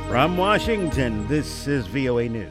From Washington, this is VOA News.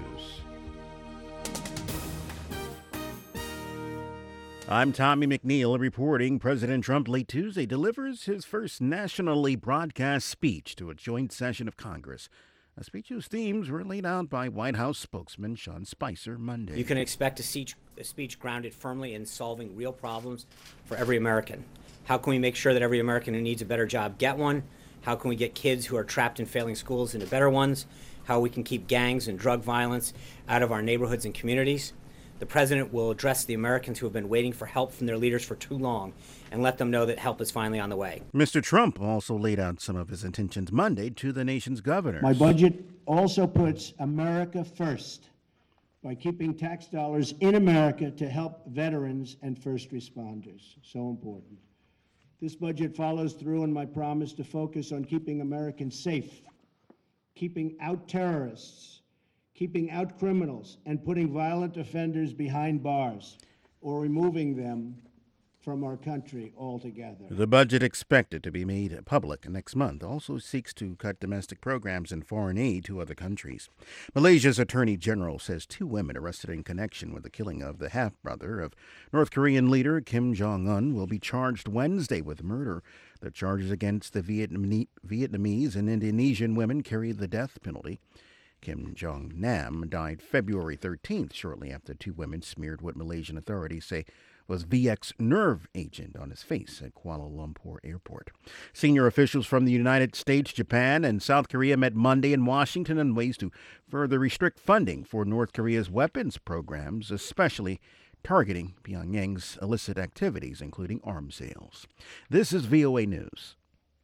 I'm Tommy McNeil reporting. President Trump late Tuesday delivers his first nationally broadcast speech to a joint session of Congress. A speech whose themes were laid out by White House spokesman Sean Spicer Monday. You can expect a speech grounded firmly in solving real problems for every American. How can we make sure that every American who needs a better job get one? How can we get kids who are trapped in failing schools into better ones? How we can keep gangs and drug violence out of our neighborhoods and communities? The president will address the Americans who have been waiting for help from their leaders for too long and let them know that help is finally on the way. Mr. Trump also laid out some of his intentions Monday to the nation's governors. My budget also puts America first by keeping tax dollars in America to help veterans and first responders. So important. This budget follows through on my promise to focus on keeping Americans safe, keeping out terrorists, keeping out criminals, and putting violent offenders behind bars or removing them from our country altogether. The budget, expected to be made public next month, also seeks to cut domestic programs and foreign aid to other countries. Malaysia's Attorney General says 2 women arrested in connection with the killing of the half-brother of North Korean leader Kim Jong-un will be charged Wednesday with murder. The charges against the Vietnamese and Indonesian women carry the death penalty. Kim Jong-nam died February 13th, shortly after 2 women smeared what Malaysian authorities say was VX nerve agent on his face at Kuala Lumpur Airport. Senior officials from the United States, Japan, and South Korea met Monday in Washington on ways to further restrict funding for North Korea's weapons programs, especially targeting Pyongyang's illicit activities, including arms sales. This is VOA News.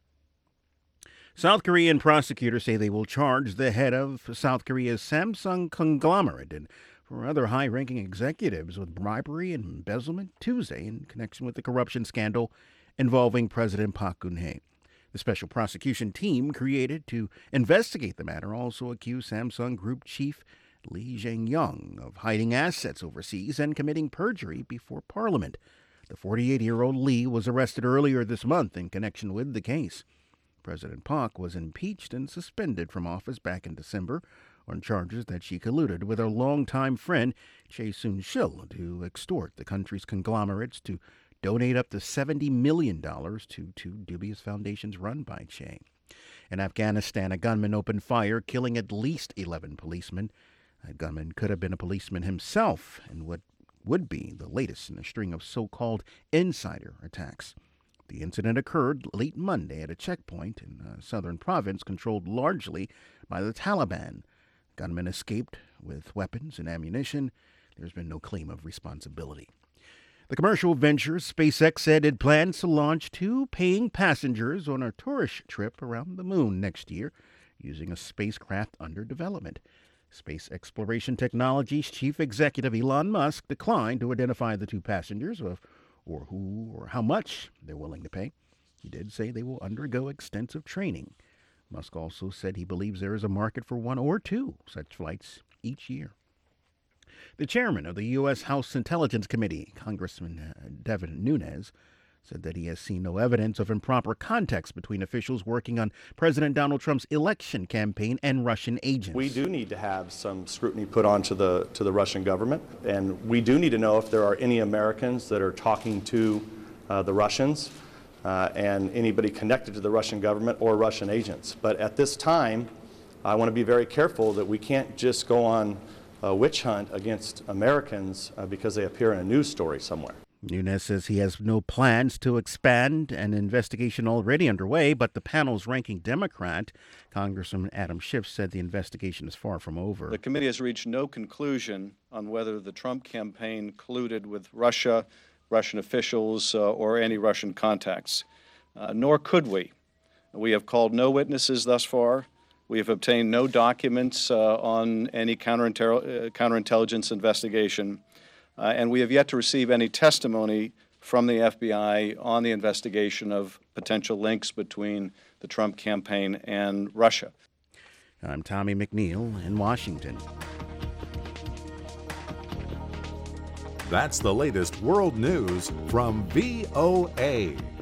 South Korean prosecutors say they will charge the head of South Korea's Samsung conglomerate and for other high-ranking executives with bribery and embezzlement Tuesday in connection with the corruption scandal involving President Park Geun-hye. The special prosecution team created to investigate the matter also accused Samsung Group chief Lee Jae-yong of hiding assets overseas and committing perjury before Parliament. The 48-year-old Lee was arrested earlier this month in connection with the case. President Park was impeached and suspended from office back in December on charges that she colluded with her longtime friend Chae Soon-sil to extort the country's conglomerates to donate up to $70 million to 2 dubious foundations run by Chae. In Afghanistan, a gunman opened fire, killing at least 11 policemen. That gunman could have been a policeman himself in what would be the latest in a string of so-called insider attacks. The incident occurred late Monday at a checkpoint in a southern province controlled largely by the Taliban. Gunmen escaped with weapons and ammunition. There's been no claim of responsibility. The commercial venture SpaceX said it plans to launch 2 paying passengers on a tourist trip around the moon next year using a spacecraft under development. Space Exploration Technologies chief executive Elon Musk declined to identify the 2 passengers or who or how much they're willing to pay. He did say they will undergo extensive training. Musk also said he believes there is a market for 1 or 2 such flights each year. The chairman of the U.S. House Intelligence Committee, Congressman Devin Nunes, said that he has seen no evidence of improper contacts between officials working on President Donald Trump's election campaign and Russian agents. We do need to have some scrutiny put onto the Russian government, and we do need to know if there are any Americans that are talking to the Russians. And anybody connected to the Russian government or Russian agents. But at this time, I want to be very careful that we can't just go on a witch hunt against Americans because they appear in a news story somewhere. Nunes says he has no plans to expand an investigation already underway, but the panel's ranking Democrat, Congressman Adam Schiff, said the investigation is far from over. The committee has reached no conclusion on whether the Trump campaign colluded with Russia, Russian officials, or any Russian contacts, nor could we. We have called no witnesses thus far. We have obtained no documents on any counterintelligence investigation, and we have yet to receive any testimony from the FBI on the investigation of potential links between the Trump campaign and Russia. I'm Tommy McNeil in Washington. That's the latest world news from VOA.